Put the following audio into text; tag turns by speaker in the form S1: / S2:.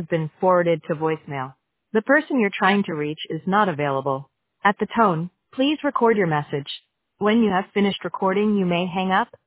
S1: been forwarded to voicemail. The person you're trying to reach is not available. At the tone, please record your message. When you have finished recording, you may hang up.